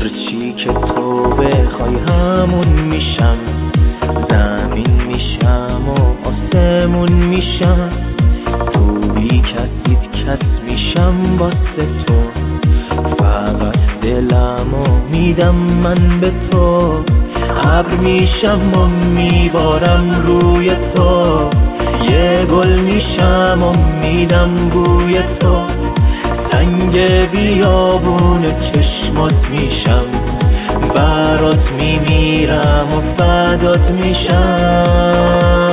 هرچی که تو بخوای همون میشم، زمین میشم و آسمون میشم، تو بی کسیت کس میشم واسه تو، فقط دلمو میدم من به تو، ابر میشم و میبارم روی تو، یه گل میشم و میدم بوی تو، سنگ بیابون چشمات میشم، برات میمیرم و فدات میشم.